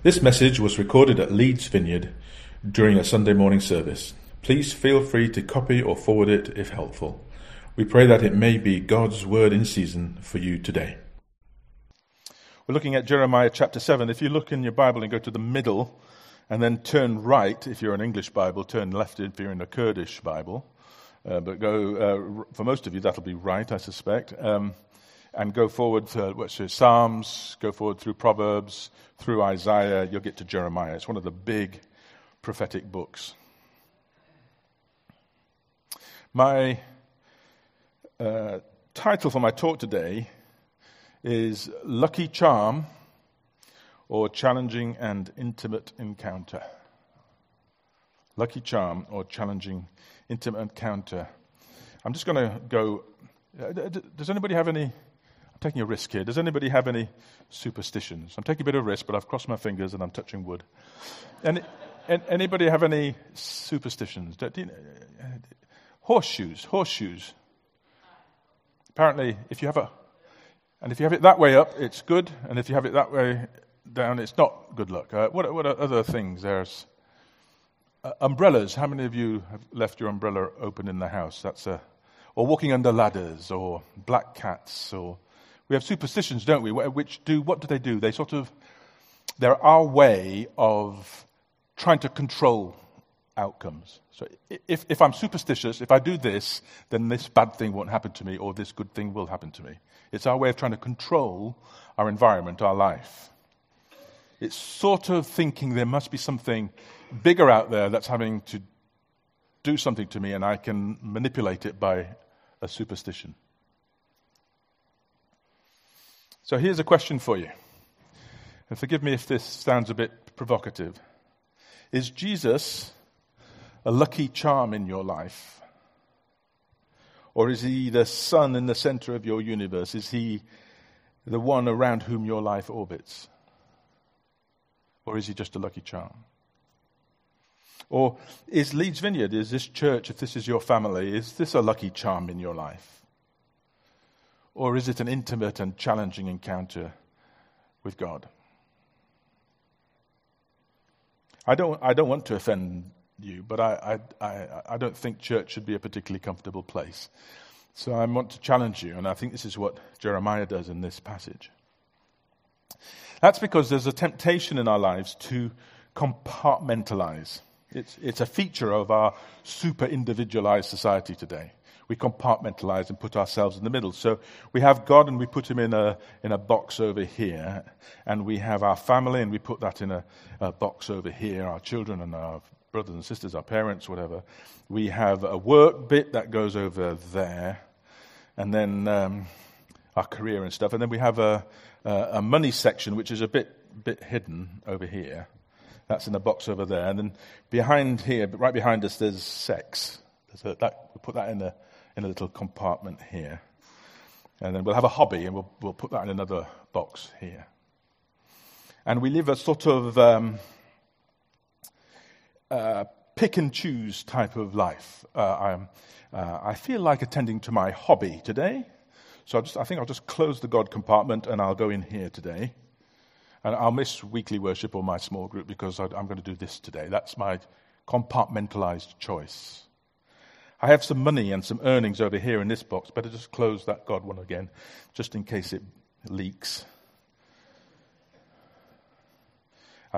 This message was recorded at Leeds Vineyard during a Sunday morning service. Please feel free to copy or forward it if helpful. We pray that it may be God's word in season for you today. We're looking at Jeremiah chapter 7. If you look in your Bible and go to the middle and then turn right, if you're an English Bible, turn left if you're in a Kurdish Bible. But go, for most of you, that'll be right, I suspect. And go forward to Psalms, go forward through Proverbs, through Isaiah, you'll get to Jeremiah. It's one of the big prophetic books. My title for my talk today is Lucky Charm or Challenging and Intimate Encounter. Lucky Charm or Challenging Intimate Encounter. I'm just going to go... does anybody have any... I'm taking a risk here. Does anybody have any superstitions? I'm taking a bit of risk, but I've crossed my fingers and I'm touching wood. Anybody have any superstitions? Horseshoes. Apparently, if you have it that way up, it's good, and if you have it that way down, it's not good luck. What are other things? There's umbrellas. How many of you have left your umbrella open in the house? Or walking under ladders, or black cats, or we have superstitions, don't we? What do they do? They're our way of trying to control outcomes. So if I'm superstitious, if I do this, then this bad thing won't happen to me, or this good thing will happen to me. It's our way of trying to control our environment, our life. It's sort of thinking there must be something bigger out there that's having to do something to me, and I can manipulate it by a superstition. So here's a question for you. And forgive me if this sounds a bit provocative. Is Jesus a lucky charm in your life? Or is he the sun in the center of your universe? Is he the one around whom your life orbits? Or is he just a lucky charm? Or is Leeds Vineyard, is this church, if this is your family, is this a lucky charm in your life? Or is it an intimate and challenging encounter with God? I don't want to offend you, but I don't think church should be a particularly comfortable place. So I want to challenge you, and I think this is what Jeremiah does in this passage. That's because there's a temptation in our lives to compartmentalize. It's a feature of our super individualized society today. We compartmentalize and put ourselves in the middle. So we have God and we put him in a box over here, and we have our family and we put that in a box over here, our children and our brothers and sisters, our parents, whatever. We have a work bit that goes over there, and then our career and stuff. And then we have a money section, which is a bit hidden over here. That's in a box over there. And then behind here, right behind us, there's sex. We put that in a little compartment here. And then we'll have a hobby, and we'll put that in another box here. And we live a sort of pick and choose type of life. I feel like attending to my hobby today. So I think I'll just close the God compartment and I'll go in here today. And I'll miss weekly worship or my small group because I'm going to do this today. That's my compartmentalized choice. I have some money and some earnings over here in this box. Better just close that God one again, just in case it leaks. I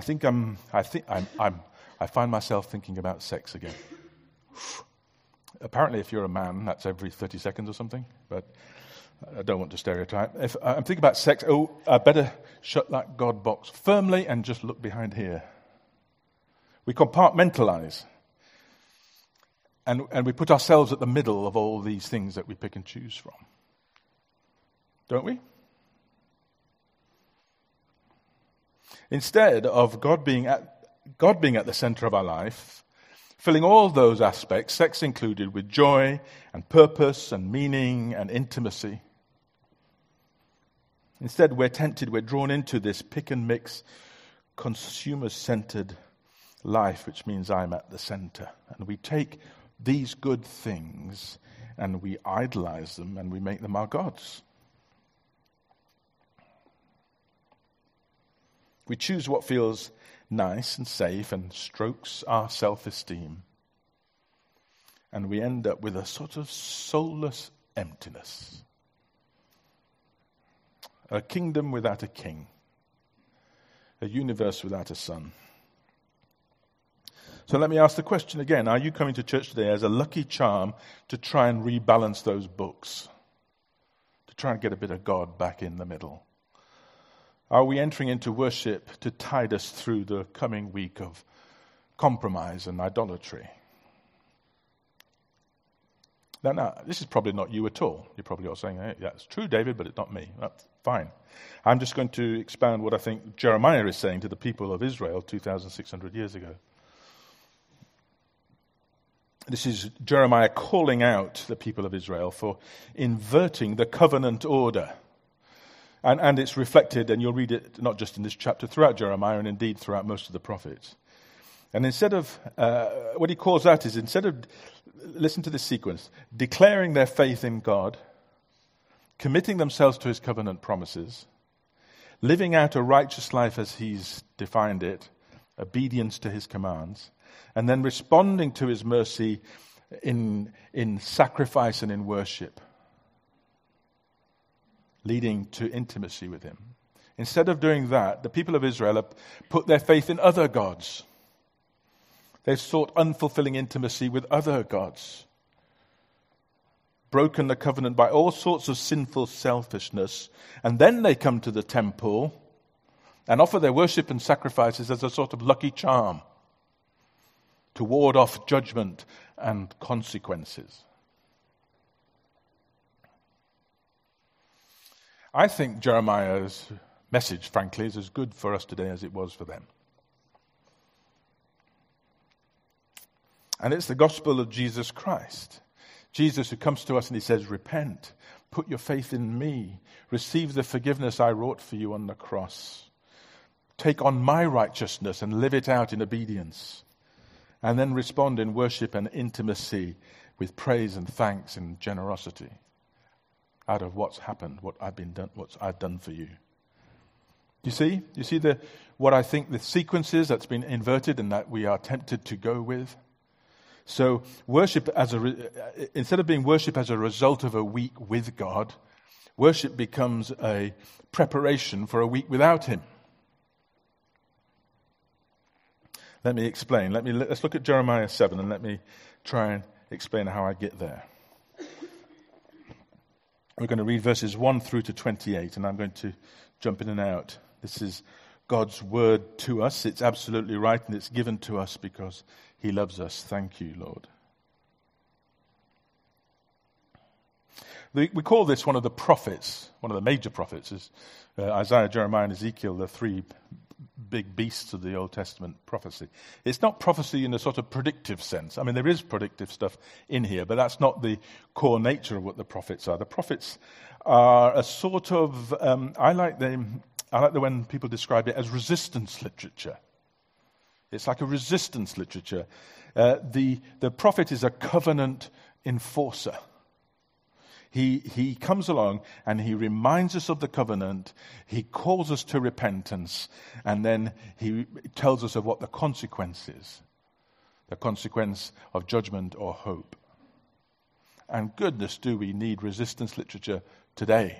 find myself thinking about sex again. Apparently, if you're a man, that's every 30 seconds or something. But I don't want to stereotype. If I'm thinking about sex, I better shut that God box firmly and just look behind here. We compartmentalize. And we put ourselves at the middle of all these things that we pick and choose from. Don't we? Instead of God being at the center of our life, filling all those aspects, sex included, with joy and purpose and meaning and intimacy. Instead, we're drawn into this pick and mix, consumer-centered life, which means I'm at the center. And we take these good things and we idolize them and we make them our gods. We choose what feels nice and safe and strokes our self-esteem. And we end up with a sort of soulless emptiness. A kingdom without a king. A universe without a sun. So let me ask the question again. Are you coming to church today as a lucky charm to try and rebalance those books? To try and get a bit of God back in the middle? Are we entering into worship to tide us through the coming week of compromise and idolatry? Now, this is probably not you at all. You're probably all saying, hey, that's true, David, but it's not me. That's fine. I'm just going to expound what I think Jeremiah is saying to the people of Israel 2,600 years ago. This is Jeremiah calling out the people of Israel for inverting the covenant order. And it's reflected, and you'll read it not just in this chapter, throughout Jeremiah, and indeed throughout most of the prophets. And instead of, what he calls out is, instead of, listen to this sequence, declaring their faith in God, committing themselves to his covenant promises, living out a righteous life as he's defined it, obedience to his commands, and then responding to his mercy in sacrifice and in worship, leading to intimacy with him. Instead of doing that, the people of Israel have put their faith in other gods. They've sought unfulfilling intimacy with other gods, broken the covenant by all sorts of sinful selfishness, and then they come to the temple and offer their worship and sacrifices as a sort of lucky charm to ward off judgment and consequences. I think Jeremiah's message, frankly, is as good for us today as it was for them. And it's the gospel of Jesus Christ. Jesus who comes to us and he says, repent, put your faith in me, receive the forgiveness I wrought for you on the cross. Take on my righteousness and live it out in obedience. And then respond in worship and intimacy with praise and thanks and generosity out of what's happened, what I've done for you. You see what I think the sequence is that's been inverted and that we are tempted to go with? So worship instead of being worship as a result of a week with God, worship becomes a preparation for a week without him. Let me explain. Let's look at Jeremiah 7 and let me try and explain how I get there. We're going to read verses 1 through to 28, and I'm going to jump in and out. This is God's word to us. It's absolutely right, and it's given to us because he loves us. Thank you, Lord. We call this one of the prophets, one of the major prophets, is Isaiah, Jeremiah, and Ezekiel, the three big beasts of the Old Testament prophecy. It's not prophecy in a sort of predictive sense. I mean, there is predictive stuff in here, but that's not the core nature of what the prophets are. The prophets are a sort of, I like when people describe it as resistance literature. It's like a resistance literature. The prophet is a covenant enforcer. He comes along and he reminds us of the covenant. He calls us to repentance, and then he tells us of what the consequence is. The consequence of judgment or hope. And goodness, do we need resistance literature today?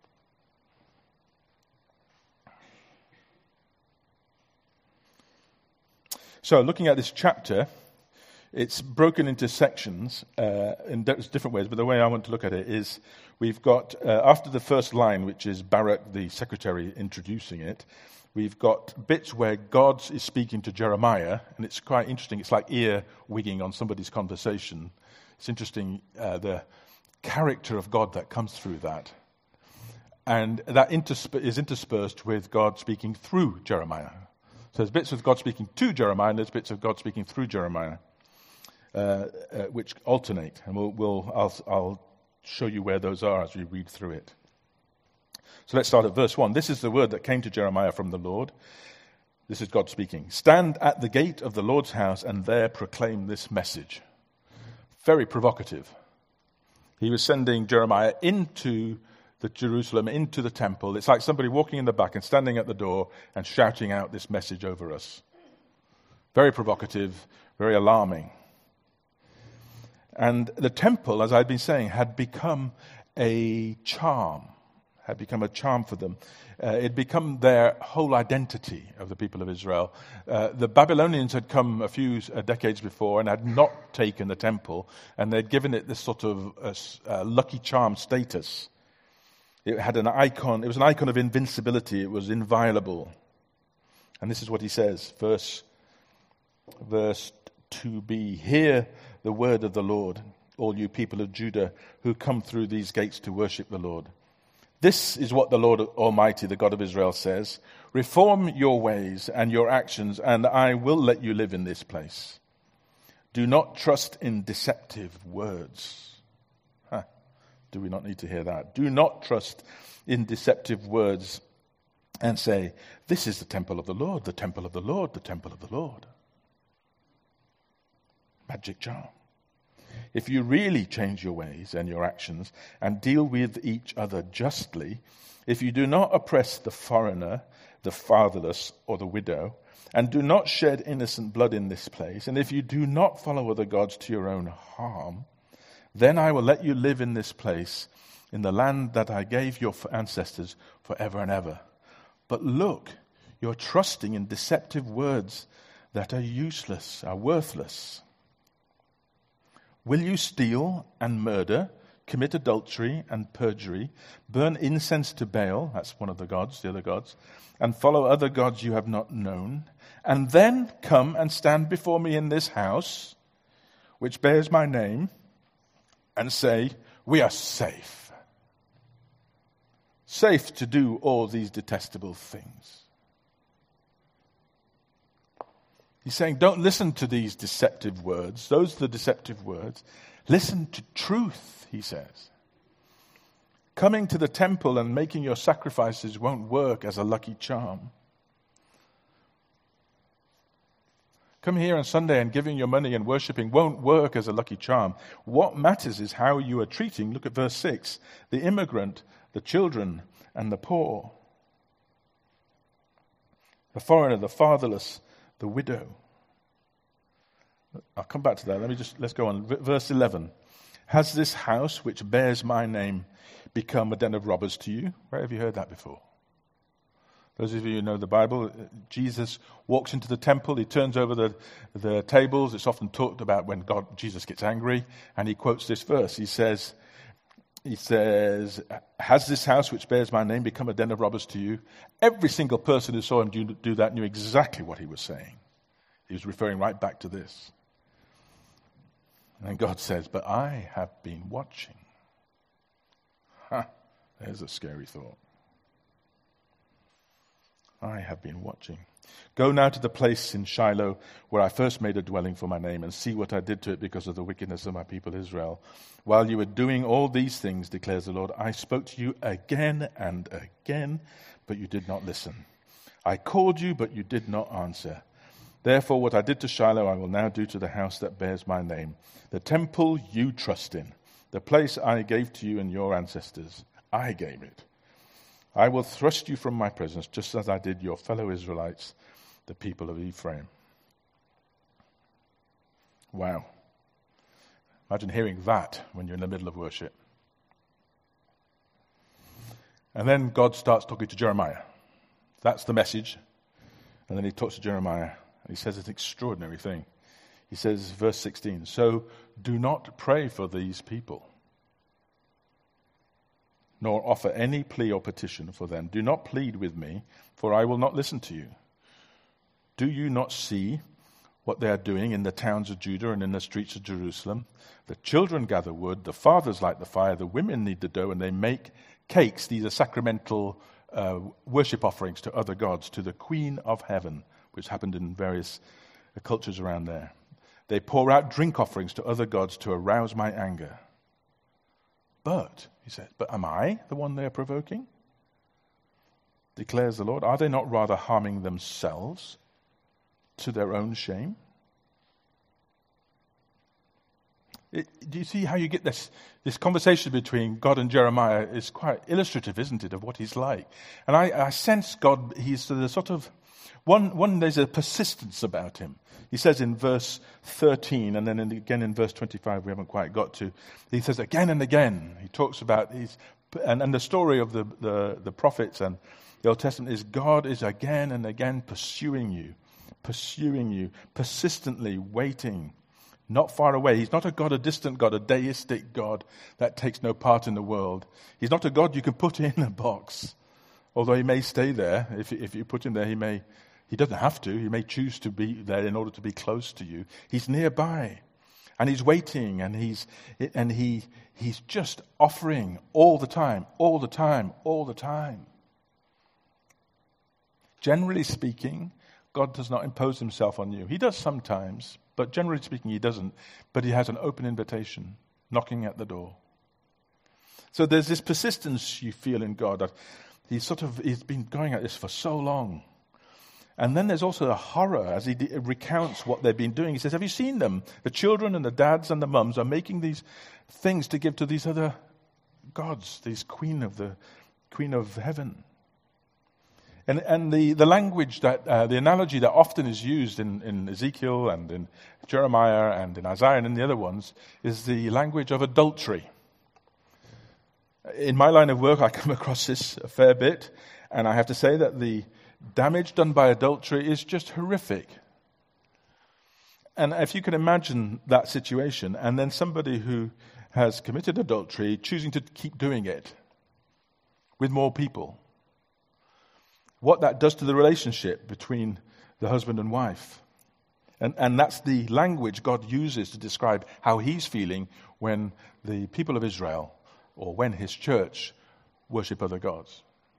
So, looking at this chapter, it's broken into sections in different ways, but the way I want to look at it is we've got, after the first line, which is Baruch, the secretary, introducing it, we've got bits where God is speaking to Jeremiah, and it's quite interesting. It's like ear-wigging on somebody's conversation. It's interesting, the character of God that comes through that. And that is interspersed with God speaking through Jeremiah. So there's bits of God speaking to Jeremiah, and there's bits of God speaking through Jeremiah. Which alternate, and I'll show you where those are as we read through it. So let's start at verse 1. This is the word that came to Jeremiah from the Lord. This is God speaking. Stand at the gate of the Lord's house and there proclaim this message. Very provocative. He was sending Jeremiah into the Jerusalem into the temple. It's like somebody walking in the back and standing at the door and shouting out this message over us. Very provocative, very alarming. And the temple, as I'd been saying, had become a charm for them. It had become their whole identity of the people of Israel. The Babylonians had come a few decades before and had not taken the temple, and they'd given it this sort of lucky charm status. It had an icon. It was an icon of invincibility. It was inviolable. And this is what he says, verse 2b. Hear the word of the Lord, all you people of Judah who come through these gates to worship the Lord. This is what the Lord Almighty, the God of Israel, says. Reform your ways and your actions, and I will let you live in this place. Do not trust in deceptive words. Do we not need to hear that? Do not trust in deceptive words and say, this is the temple of the Lord, the temple of the Lord, the temple of the Lord. Magic charm. If you really change your ways and your actions and deal with each other justly, if you do not oppress the foreigner, the fatherless, or the widow, and do not shed innocent blood in this place, and if you do not follow other gods to your own harm, then I will let you live in this place, in the land that I gave your ancestors forever and ever. But look, you're trusting in deceptive words that are useless, are worthless. Will you steal and murder, commit adultery and perjury, burn incense to Baal, that's one of the gods, the other gods, and follow other gods you have not known, and then come and stand before me in this house, which bears my name, and say, we are safe. Safe to do all these detestable things. He's saying, don't listen to these deceptive words. Those are the deceptive words. Listen to truth, he says. Coming to the temple and making your sacrifices won't work as a lucky charm. Come here on Sunday and giving your money and worshiping won't work as a lucky charm. What matters is how you are treating, look at verse 6, the immigrant, the children, and the poor. The foreigner, the fatherless, the widow. I'll come back to that. Let's go on. Verse 11. Has this house which bears my name become a den of robbers to you? Where have you heard that before? Those of you who know the Bible, Jesus walks into the temple, he turns over the tables. It's often talked about when Jesus gets angry, and he quotes this verse. He says, has this house which bears my name become a den of robbers to you? Every single person who saw him do that knew exactly what he was saying. He was referring right back to this. And then God says, but I have been watching. There's a scary thought. I have been watching. Go now to the place in Shiloh where I first made a dwelling for my name, and see what I did to it because of the wickedness of my people Israel. While you were doing all these things, declares the Lord, I spoke to you again and again, but you did not listen. I called you, but you did not answer. Therefore, what I did to Shiloh, I will now do to the house that bears my name, the temple you trust in, the place I gave to you and your ancestors. I gave it. I will thrust you from my presence, just as I did your fellow Israelites, the people of Ephraim. Wow. Imagine hearing that when you're in the middle of worship. And then God starts talking to Jeremiah. That's the message. And then he talks to Jeremiah. And he says an extraordinary thing. He says, verse 16, so do not pray for these people, nor offer any plea or petition for them. Do not plead with me, for I will not listen to you. Do you not see what they are doing in the towns of Judah and in the streets of Jerusalem? The children gather wood, the fathers light the fire, the women knead the dough, and they make cakes. These are sacramental worship offerings to other gods, to the Queen of Heaven, which happened in various cultures around there. They pour out drink offerings to other gods to arouse my anger. But, he says, but am I the one they are provoking? Declares the Lord. Are they not rather harming themselves to their own shame? Do you see how you get this conversation between God and Jeremiah is quite illustrative, isn't it, of what he's like? And I sense God, he's the sort of, there's a persistence about him. He says in verse 13, and then again in verse 25, we haven't quite got to, he says again and again, he talks about, and the story of the prophets and the Old Testament is God is again and again pursuing you, persistently waiting. Not far away. He's not a distant God, a deistic God that takes no part in the world. He's not a God you can put in a box. Although he may stay there. If you put him there, he doesn't have to. He may choose to be there in order to be close to you. He's nearby. And he's waiting, and he's just offering all the time. Generally speaking, God does not impose himself on you. He does sometimes, but generally speaking, he doesn't. But he has an open invitation knocking at the door. So there's this persistence you feel in God that he's been going at this for so long. And then there's also a horror as he recounts what they've been doing. He says, have you seen them? The children and the dads and the mums are making these things to give to these other gods, these queen of heaven. And the language that, the analogy that often is used in Ezekiel and in Jeremiah and in Isaiah and in the other ones is the language of adultery. In my line of work, I come across this a fair bit, and I have to say that the damage done by adultery is just horrific. And if you can imagine that situation, and then somebody who has committed adultery choosing to keep doing it with more people, what that does to the relationship between the husband and wife. And that's the language God uses to describe how he's feeling when the people of Israel, or when his church, worship other gods.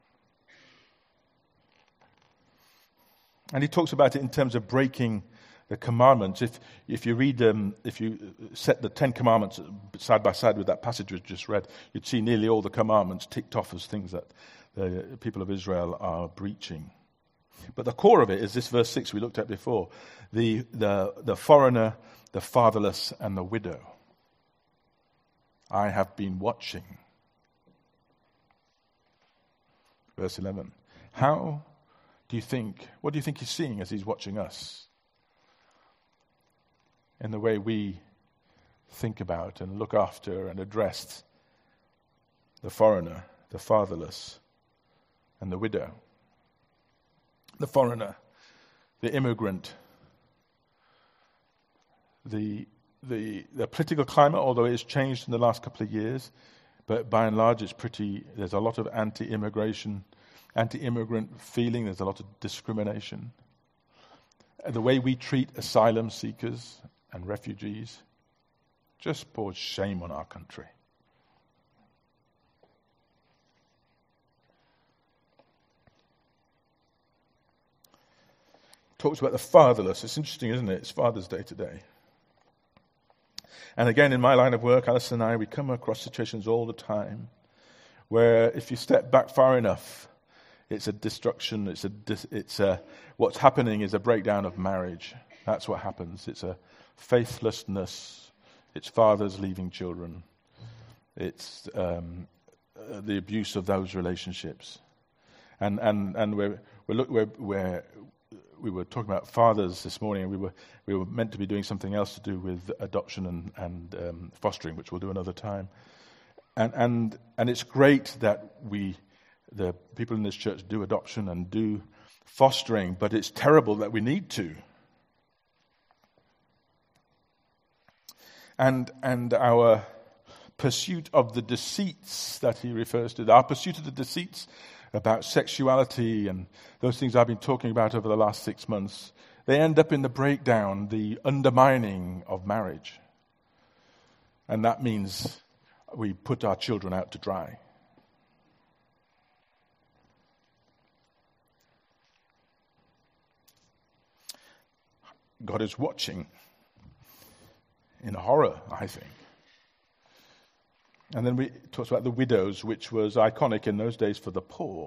And he talks about it in terms of breaking the commandments. If you read if you set the 10 commandments side by side with that passage we just read, you'd see nearly all the commandments ticked off as things that the people of Israel are breaching. But the core of it is this verse 6 we looked at before. The foreigner, the fatherless, and the widow. I have been watching. Verse 11. What do you think he's seeing as he's watching us? In the way we think about and look after and address the foreigner, the fatherless, and the widow. The foreigner, the immigrant, the political climate, although it has changed in the last couple of years, but by and large there's a lot of anti-immigrant feeling, there's a lot of discrimination. The way we treat asylum seekers and refugees just pours shame on our country. Talks about the fatherless. It's interesting, isn't it? It's Father's Day today. And again, in my line of work, Alison and I, we come across situations all the time where if you step back far enough, it's a destruction, what's happening is a breakdown of marriage. That's what happens. It's a faithlessness. It's fathers leaving children. It's the abuse of those relationships. And we were talking about fathers this morning, and we were meant to be doing something else to do with adoption and fostering, which we'll do another time. And it's great that the people in this church do adoption and do fostering, but it's terrible that we need to. And our pursuit of the deceits that he refers to, our pursuit of the deceits about sexuality and those things I've been talking about over the last 6 months, they end up in the breakdown, the undermining of marriage. And that means we put our children out to dry. God is watching in horror, I think. And then we talked about the widows, which was iconic in those days for the poor.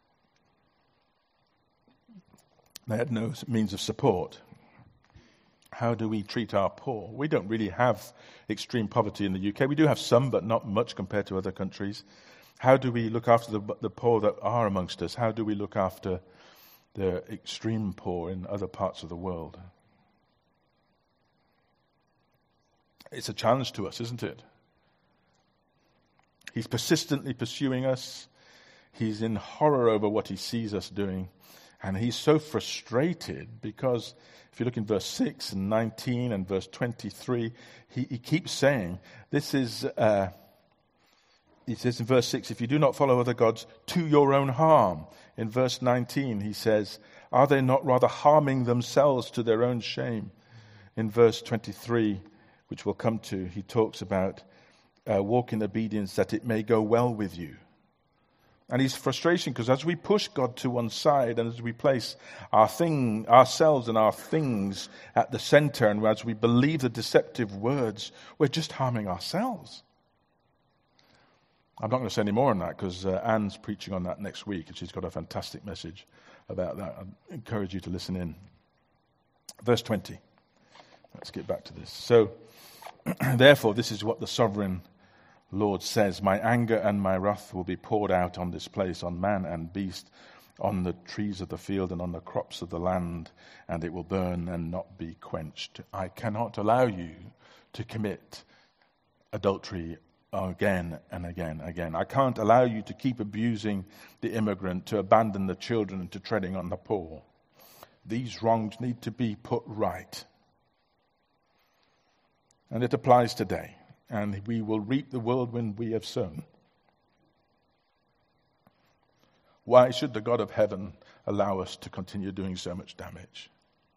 They had no means of support. How do we treat our poor? We don't really have extreme poverty in the UK. We do have some, but not much compared to other countries. How do we look after the poor that are amongst us? How do we look after the extreme poor in other parts of the world? It's a challenge to us, isn't it? He's persistently pursuing us. He's in horror over what he sees us doing. And he's so frustrated because if you look in verse 6 and 19 and verse 23, he keeps saying, he says in verse 6, if you do not follow other gods, to your own harm. In verse 19, he says, are they not rather harming themselves to their own shame? In verse 23, which we'll come to, he talks about walk in obedience that it may go well with you. And his frustration, because as we push God to one side and as we place ourselves and our things at the center, and as we believe the deceptive words, we're just harming ourselves. I'm not going to say any more on that because Anne's preaching on that next week, and she's got a fantastic message about that. I encourage you to listen in. Verse 20. Let's get back to this. So, therefore, this is what the sovereign Lord says, my anger and my wrath will be poured out on this place, on man and beast, on the trees of the field and on the crops of the land, and it will burn and not be quenched. I cannot allow you to commit adultery again and again and again. I can't allow you to keep abusing the immigrant, to abandon the children, and to treading on the poor. These wrongs need to be put right. And it applies today. And we will reap the whirlwind we have sown. Why should the God of heaven allow us to continue doing so much damage?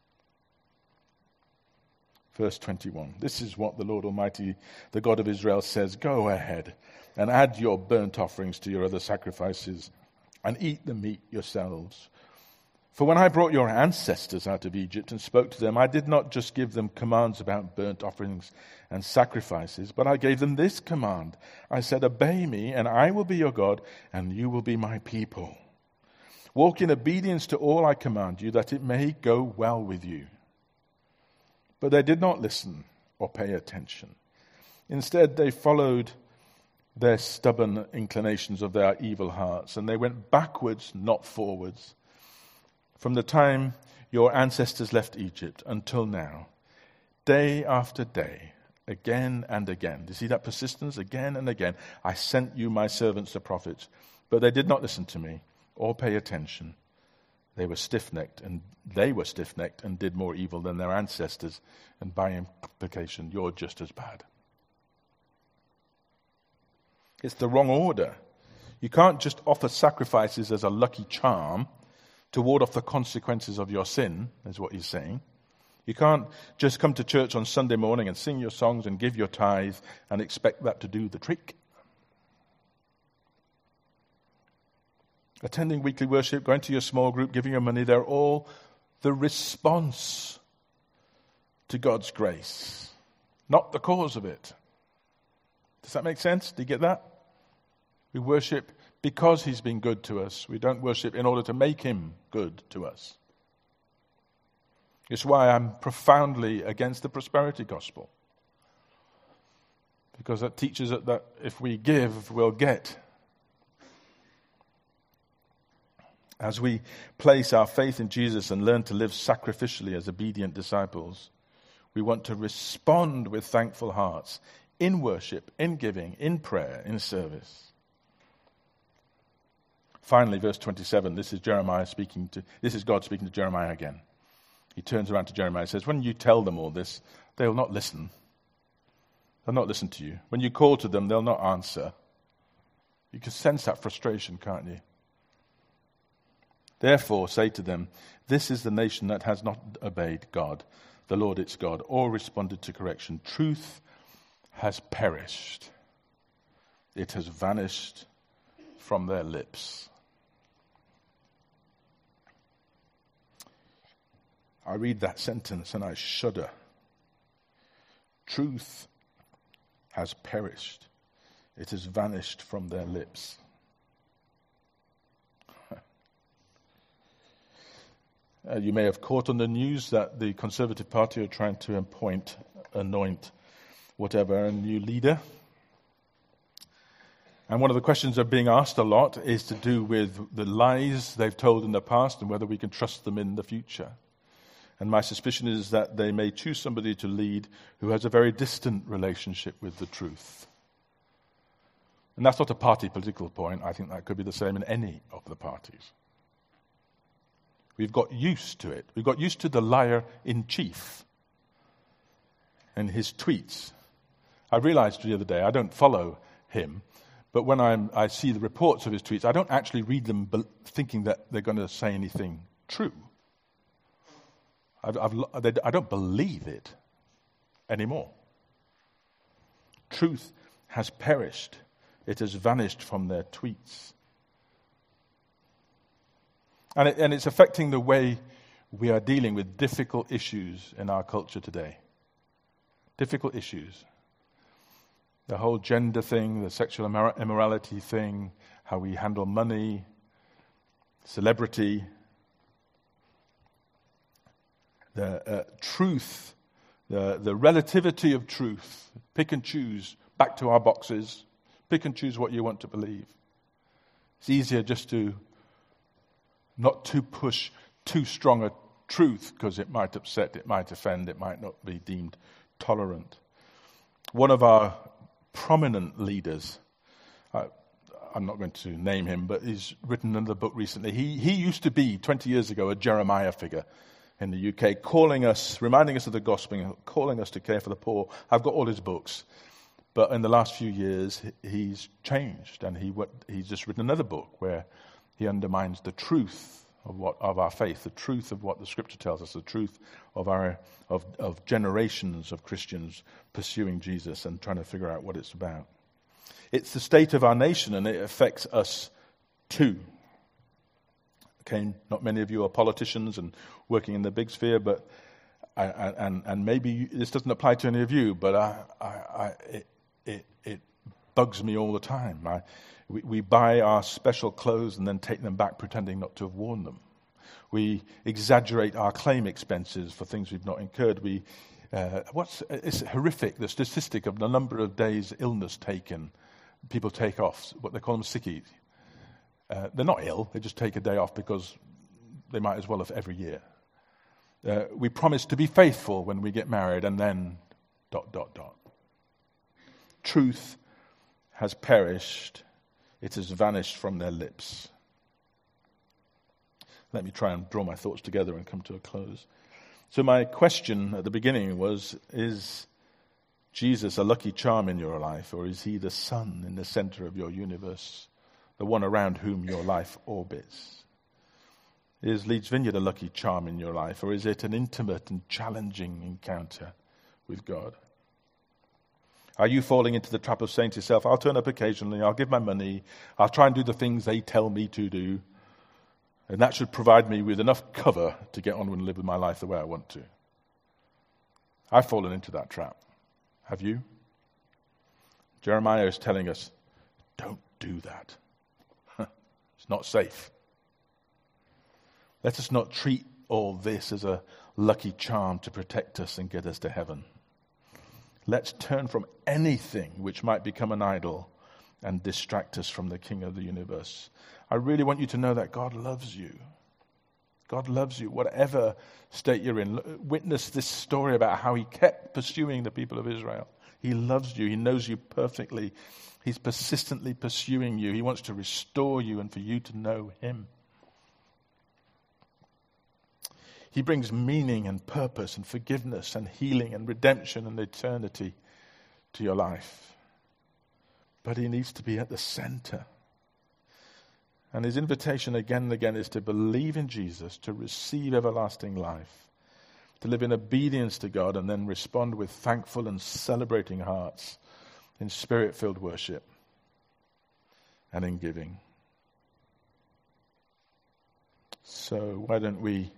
Verse 21. This is what the Lord Almighty, the God of Israel, says. Go ahead and add your burnt offerings to your other sacrifices and eat the meat yourselves. For when I brought your ancestors out of Egypt and spoke to them, I did not just give them commands about burnt offerings and sacrifices, but I gave them this command. I said, obey me, and I will be your God, and you will be my people. Walk in obedience to all I command you, that it may go well with you. But they did not listen or pay attention. Instead, they followed their stubborn inclinations of their evil hearts, and they went backwards, not forwards. From the time your ancestors left Egypt until now, day after day, again and again. Do you see that persistence? Again and again. I sent you my servants, the prophets, but they did not listen to me or pay attention. They were stiff-necked and did more evil than their ancestors, and by implication, you're just as bad. It's the wrong order. You can't just offer sacrifices as a lucky charm to ward off the consequences of your sin, is what he's saying. You can't just come to church on Sunday morning and sing your songs and give your tithe and expect that to do the trick. Attending weekly worship, going to your small group, giving your money, they're all the response to God's grace, not the cause of it. Does that make sense? Do you get that? We worship because he's been good to us. We don't worship in order to make him good to us. It's why I'm profoundly against the prosperity gospel. Because that teaches that if we give, we'll get. As we place our faith in Jesus and learn to live sacrificially as obedient disciples, we want to respond with thankful hearts in worship, in giving, in prayer, in service. Finally, verse 27, this is God speaking to Jeremiah again. He turns around to Jeremiah and says, when you tell them all this, they'll not listen. They'll not listen to you. When you call to them, they'll not answer. You can sense that frustration, can't you? Therefore, say to them, this is the nation that has not obeyed God, the Lord its God, or responded to correction. Truth has perished. It has vanished from their lips. I read that sentence and I shudder. Truth has perished. It has vanished from their lips. You may have caught on the news that the Conservative Party are trying to anoint whatever a new leader. And one of the questions that are being asked a lot is to do with the lies they've told in the past and whether we can trust them in the future. And my suspicion is that they may choose somebody to lead who has a very distant relationship with the truth. And that's not a party political point. I think that could be the same in any of the parties. We've got used to it. We've got used to the liar-in-chief and his tweets. I realized the other day, I don't follow him, but when I see the reports of his tweets, I don't actually read them thinking that they're going to say anything true. I don't believe it anymore. Truth has perished. It has vanished from their tweets. And it's affecting the way we are dealing with difficult issues in our culture today. Difficult issues. The whole gender thing, the sexual immorality thing, how we handle money, celebrity, the truth, the relativity of truth. Pick and choose, back to our boxes. Pick and choose what you want to believe. It's easier just to not to push too strong a truth because it might upset, it might offend, it might not be deemed tolerant. One of our prominent leaders, I'm not going to name him, but he's written another book recently. He used to be, 20 years ago, a Jeremiah figure in the UK, calling us, reminding us of the gospel, calling us to care for the poor. I've got all his books. But in the last few years, he's changed, and he's just written another book where he undermines the truth of our faith, the truth of what the Scripture tells us, the truth of generations of Christians pursuing Jesus and trying to figure out what it's about. It's the state of our nation, and it affects us too. Okay, not many of you are politicians and working in the big sphere, but and maybe this doesn't apply to any of you, but it bugs me all the time. We buy our special clothes and then take them back pretending not to have worn them. We exaggerate our claim expenses for things we've not incurred. It's horrific, the statistic of the number of days illness taken. People take off, what they call them sickies. They're not ill, they just take a day off because they might as well have every year. We promise to be faithful when we get married and then ... Truth has perished. It has vanished from their lips. Let me try and draw my thoughts together and come to a close. So my question at the beginning was, is Jesus a lucky charm in your life, or is he the sun in the center of your universe, the one around whom your life orbits? Is Leeds Vineyard a lucky charm in your life, or is it an intimate and challenging encounter with God? Are you falling into the trap of saying to yourself, I'll turn up occasionally, I'll give my money, I'll try and do the things they tell me to do, and that should provide me with enough cover to get on and live with my life the way I want to? I've fallen into that trap. Have you? Jeremiah is telling us, don't do that. It's not safe. Let us not treat all this as a lucky charm to protect us and get us to heaven. Let's turn from anything which might become an idol and distract us from the King of the universe. I really want you to know that God loves you. God loves you, whatever state you're in. Witness this story about how he kept pursuing the people of Israel. He loves you. He knows you perfectly. He's persistently pursuing you. He wants to restore you and for you to know him. He brings meaning and purpose and forgiveness and healing and redemption and eternity to your life. But he needs to be at the center. And his invitation again and again is to believe in Jesus, to receive everlasting life, to live in obedience to God, and then respond with thankful and celebrating hearts in spirit-filled worship and in giving. So why don't we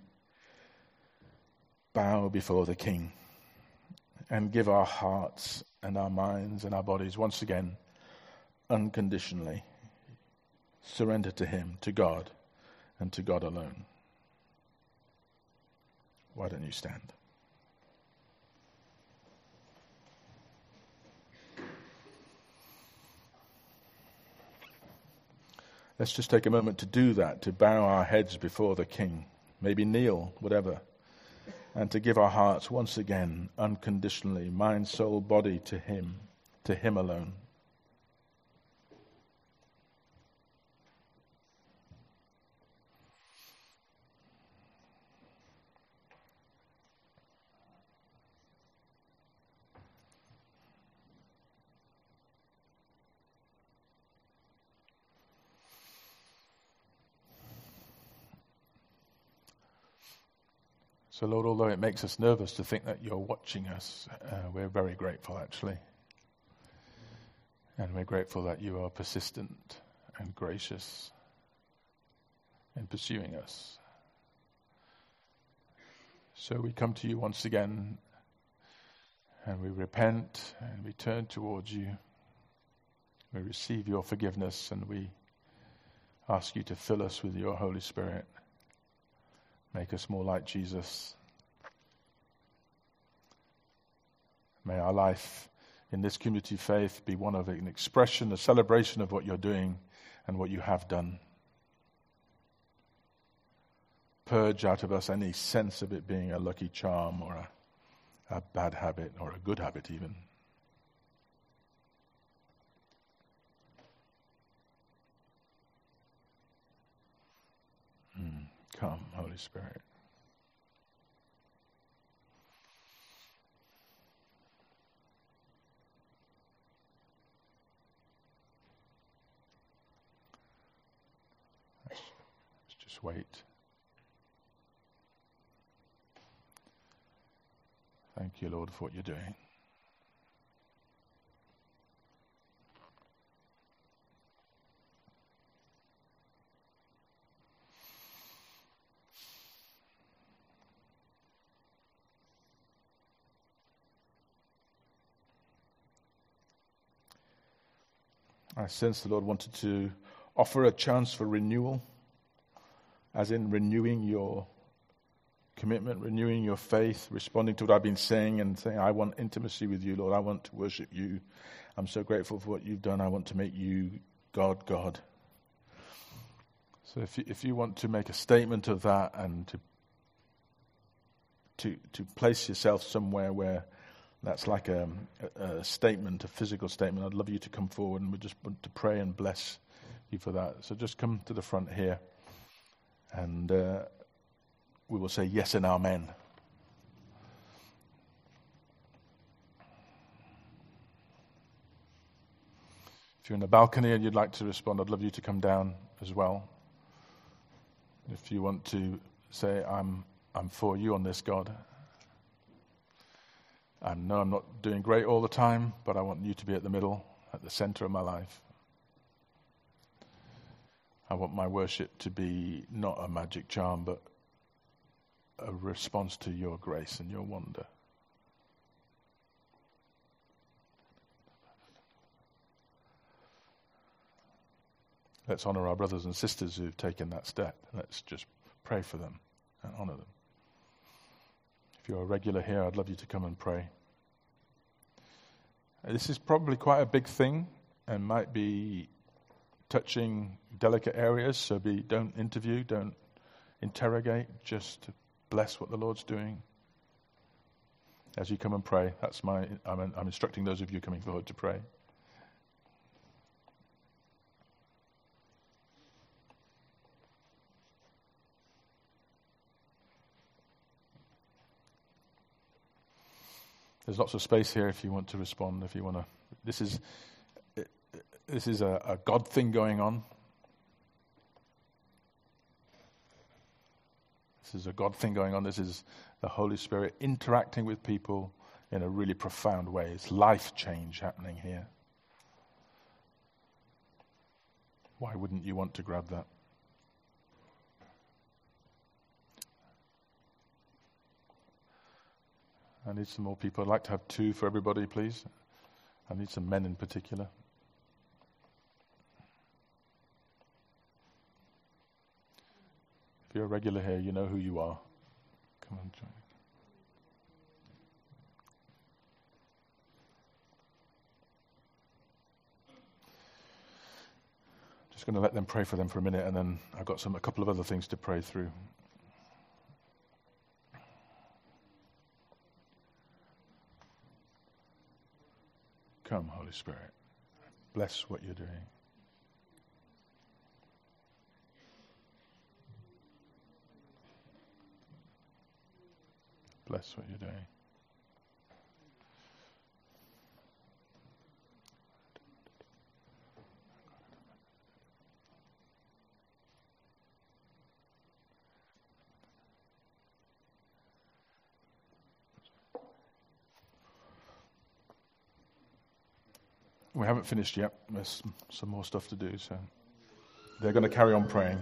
bow before the King and give our hearts and our minds and our bodies once again unconditionally, surrender to him, to God, and to God alone. Why don't you stand? Let's just take a moment to do that, to bow our heads before the King, maybe kneel, whatever, and to give our hearts once again, unconditionally, mind, soul, body, to Him alone. So, Lord, although it makes us nervous to think that you're watching us, we're very grateful, actually. And we're grateful that you are persistent and gracious in pursuing us. So we come to you once again, and we repent, and we turn towards you. We receive your forgiveness, and we ask you to fill us with your Holy Spirit. Make us more like Jesus. May our life in this community of faith be one of an expression, a celebration of what you're doing and what you have done. Purge out of us any sense of it being a lucky charm or a bad habit or a good habit even. Come, Holy Spirit. Let's just wait. Thank you, Lord, for what you're doing. I sense the Lord wanted to offer a chance for renewal, as in renewing your commitment, renewing your faith, responding to what I've been saying and saying, I want intimacy with you, Lord. I want to worship you. I'm so grateful for what you've done. I want to make you God, God. So if you want to make a statement of that and to place yourself somewhere where that's like a statement, a physical statement, I'd love you to come forward, and we just want to pray and bless you for that. So just come to the front here, and we will say yes and amen. If you're in the balcony and you'd like to respond, I'd love you to come down as well. If you want to say, I'm for you on this, God. I know I'm not doing great all the time, but I want you to be at the middle, at the center of my life. I want my worship to be not a magic charm, but a response to your grace and your wonder. Let's honor our brothers and sisters who've taken that step. Let's just pray for them and honor them. If you're a regular here, I'd love you to come and pray. This is probably quite a big thing and might be touching delicate areas, so don't interview, don't interrogate, just bless what the Lord's doing. As you come and pray, I'm instructing those of you coming forward to pray. There's lots of space here if you want to respond, if you want to. This is a God thing going on. This is a God thing going on. This is the Holy Spirit interacting with people in a really profound way. It's life change happening here. Why wouldn't you want to grab that? I need some more people. I'd like to have 2 for everybody, please. I need some men in particular. If you're a regular here, you know who you are. Come on, join. Just going to let them pray for them for a minute, and then I've got a couple of other things to pray through. Come, Holy Spirit. Bless what you're doing. Bless what you're doing. We haven't finished yet. There's some more stuff to do, so they're going to carry on praying.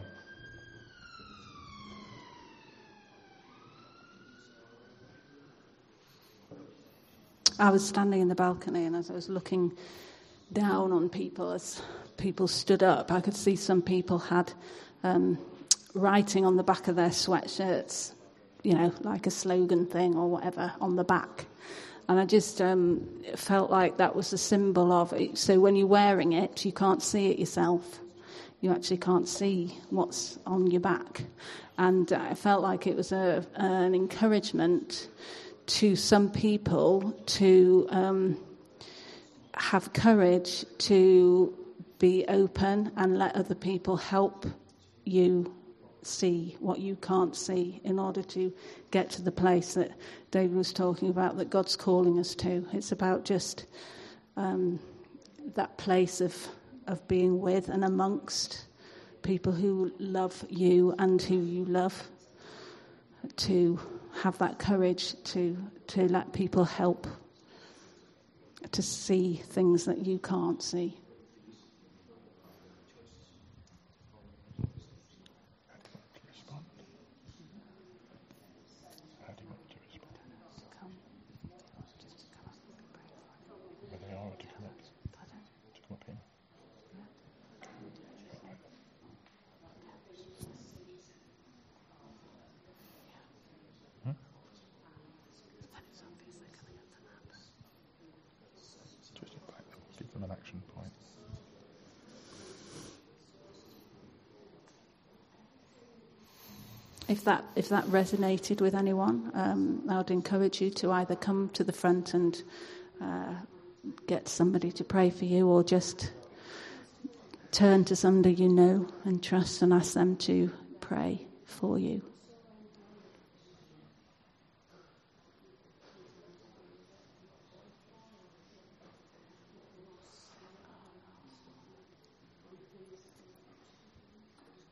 I was standing in the balcony, and as I was looking down on people, as people stood up, I could see some people had writing on the back of their sweatshirts, like a slogan thing or whatever on the back. And I just felt like that was a symbol of it. So when you're wearing it, you can't see it yourself. You actually can't see what's on your back. And I felt like it was an encouragement to some people to have courage to be open and let other people help you see what you can't see in order to get to the place that David was talking about, that God's calling us to. It's about just that place of being with and amongst people who love you and who you love, to have that courage to let people help to see things that you can't see. An action point. If that resonated with anyone, I would encourage you to either come to the front and get somebody to pray for you, or just turn to somebody you know and trust and ask them to pray for you.